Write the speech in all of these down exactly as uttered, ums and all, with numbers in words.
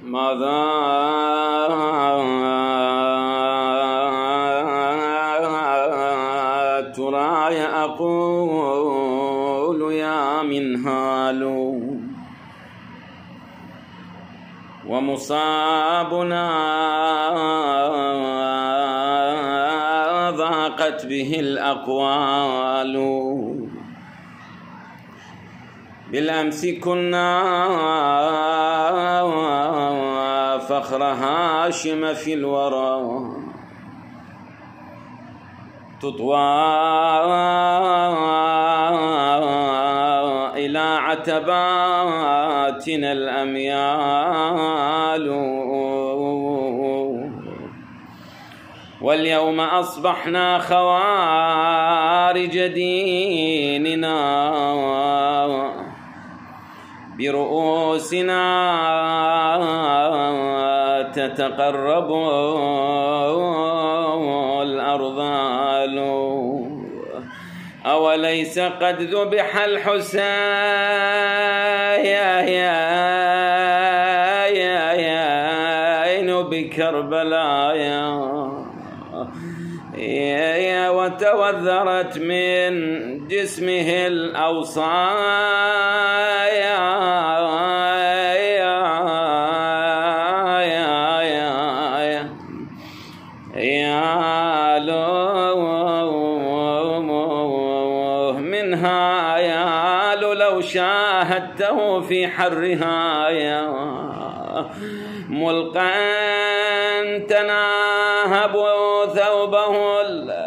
ماذا ترى أقول يا منهال ومصابنا ضاقت به الأقوال بالأمس كنا فخر هاشم في الورى تطوى إلى عتباتنا الأميال واليوم أصبحنا خوارج ديننا برؤوسنا تتقرب الأرذال أوليس قد ذبح الحسين بكربلاء وتوذرت من جسمه الأوصايا منها يا لو شاهدته في حرها يا ملقا تناهب ثوبه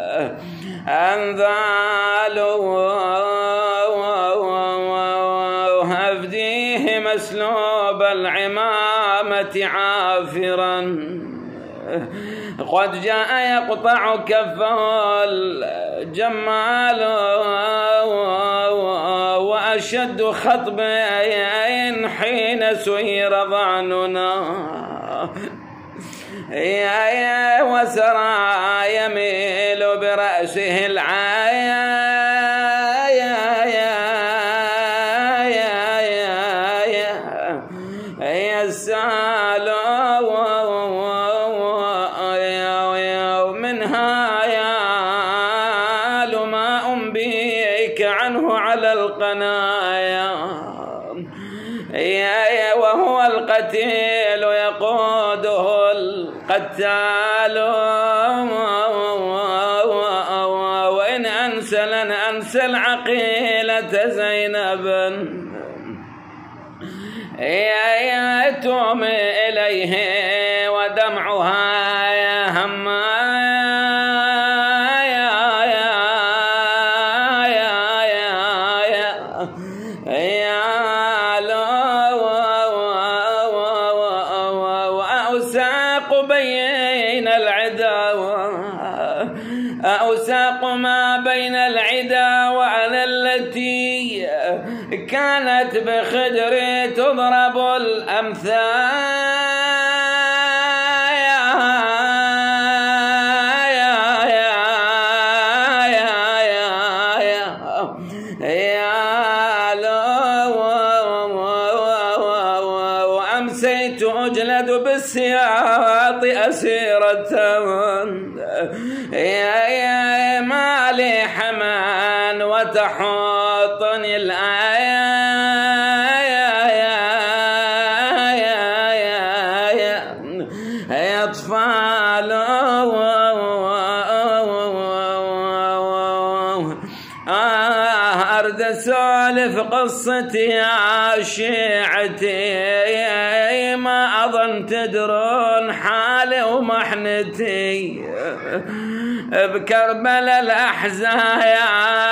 الأنذال هفديه مسلوب العمامة عافرا قد جاء يقطع كفه الجمال وأشد خطبين حين سير ظعننا يا يا وسرى يميل برأسه العايا يا يا يا يا يا السال منها يا ما أنبيك عنه على القنايا يا يا وهو القتيل يقوده القتال وإن أنسل أنسى العقيلة زينبا يا يا تومي إليه ودمعها يا هما أوساق ما بين العدا وعلى التي كانت بخدري تضرب الأمثال وأمسيت أجلد بالسياط أسيرة يا يا ما لي حمان وتحوطني الآية يا يا يا يا يا أطفال أرد أسولف قصتي يا شيعتي ما أظن تدرون حالي ومحنتي بكربلاء الأحزايا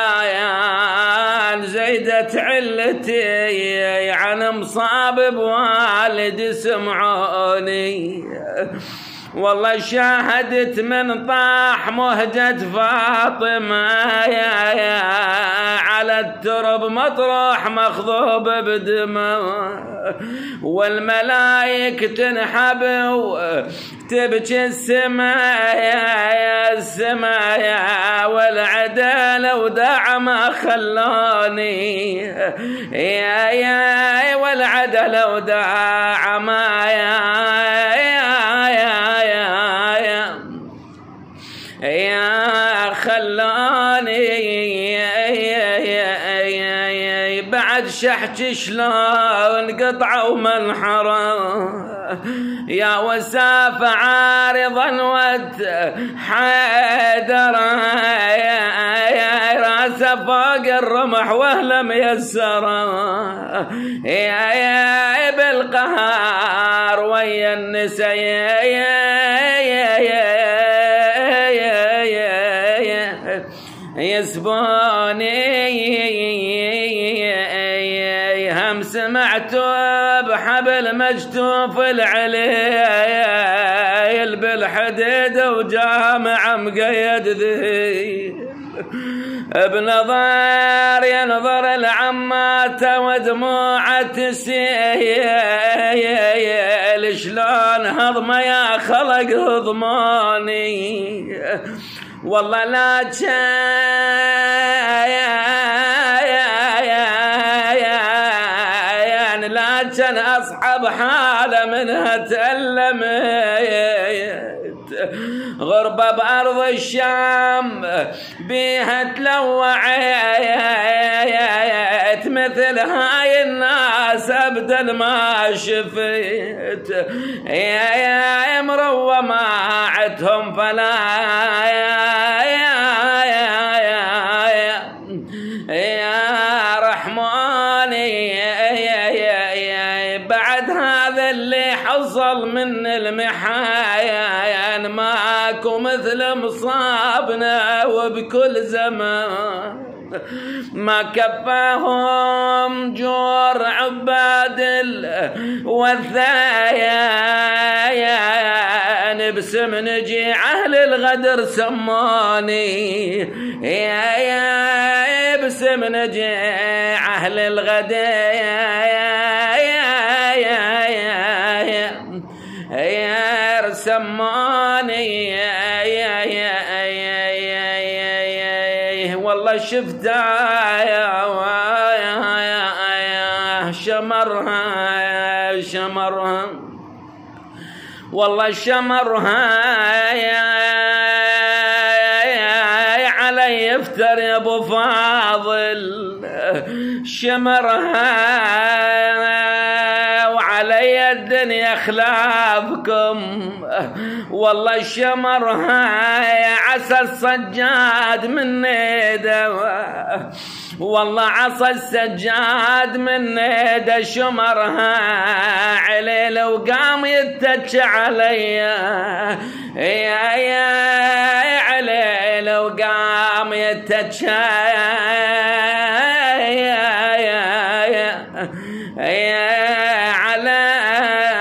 زيدت علتي عن مصاب بوالد سمعوني والله شاهدت من طاح مهجة فاطمة يا يا على الترب مطروح مخضوب بدمه، والملايك تنحب وتبكي السماء يا السماء يا والعدالة وداع ما خلوني يا يا والعدالة وداع ما يا يا يا يا يا خلوني بعد شحت شلون قطعوا منحرا يا وساف عارضا وتحيدر يا راسه فوق الرمح وهله ميسرا يا يا بالقهار ويا النسا يا يا يا يسبوني هم سمعت بحبل مجتوف العليل بالحديد وجامع مقيد ذي بنظر ينظر العمات ودموعه تسيل شلون هضمه يا خلق هضماني والله لا كان لا كان أصحاب حالة منها تألمت غربة بأرض الشام بيها تلوعت مثل هاي الناس أبدا ما شفت يا يا مروة معتهم فلا يا يا رحماني بعد هذا اللي حصل من المحايا ماكو مثل مصابنا وبكل زمان ما كفاهم جور عباد الوثايا بسم نجي أهل الغدر سماني يا يا بسم نجي أهل الغدر يا يا سماني يا يا يا والله شفتها يا يا شمرها شمرها والله شمرها يا علي يفتر يا ابو فاضل شمرها وعلي الدنيا خلافكم والله شمرها يا عسى السجاد من نيده والله عصا السجاد من نيده شمرها عليه وقام يتج علي يا يا عليه وقام يتج يا يا يا على